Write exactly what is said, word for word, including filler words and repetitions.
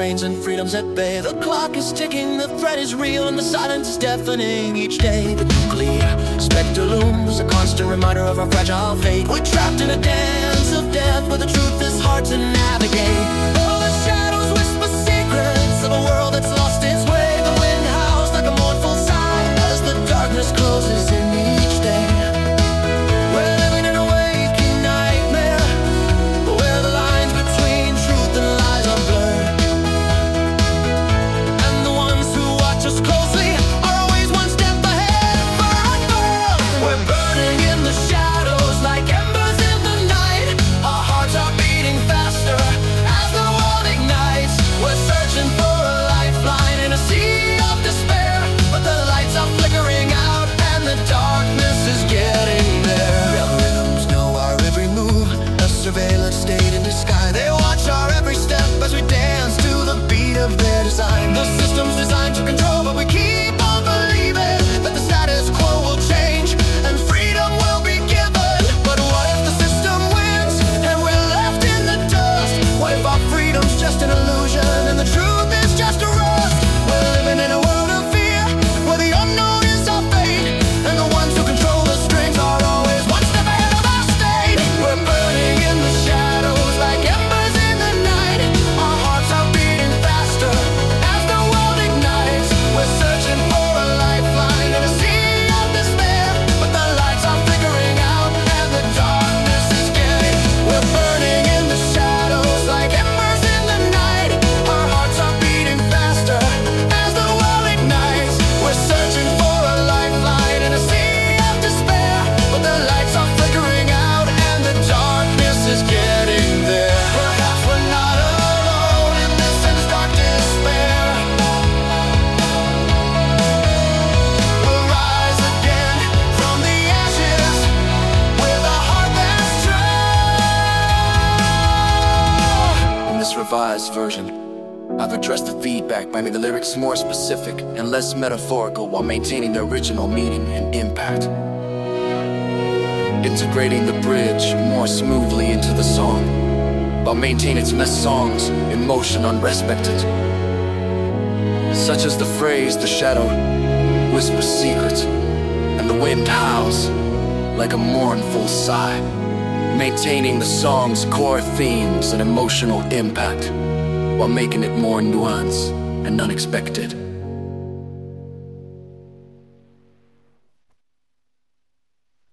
restraints and freedom's at bay. The clock is ticking, the threat is real, and the silence is deafening each day. The nuclear specter looms, a constant reminder of our fragile fate. We're trapped in a dance of death, but the truth is hard to navigate. Oh, the shadows whisper secrets of a world that's lost its way. The wind howls like a mournful sigh as the darkness closes in each day. We're living in a waking nightmare, where the lines between truth and lies are blurred, and the ones who watch us closely are always one step ahead. For unfurled, we're burning in the shadows like embers in the night. Our hearts are beating faster as the world ignites. We're searching for a lifeline in a sea of despair, but the lights are flickering out and the darkness is getting there. Algorithms know our every move, a surveillance state in the sky. They watch our every step as we dance to the beat of their design. The system's designed to control, but we keep on believing that the status quo will change and freedom will be given. But what if the system wins and we're left in the dust? What if our freedom's just an illusion and the truth is just a rust? We're living in a world of fear, where the unknown is our fate, and the ones who control the strings are always one step ahead of our state. We're burning in the shadows like embers in the night. Our hearts are beating faster as the world ignites. We're searching for a lifeline in a sea of despair, but the lights are flickering out and the darkness is getting. We're burning in the shadows like embers in the night. Our hearts are beating faster as the world ignites. We're searching for a lifeline in a sea of despair, but the lights are flickering out and the darkness is getting there. Perhaps we're not alone in this endless dark despair. We'll rise again from the ashes with a heart that's true. In this revised version, I've addressed the feedback by making the lyrics more specific and less metaphorical while maintaining the original meaning and impact. Integrating the bridge more smoothly into the song while maintaining its less songs, emotion unrespected. Such as the phrase, the shadow whispers secrets and the wind howls like a mournful sigh. Maintaining the song's core themes and emotional impact while making it more nuanced and unexpected.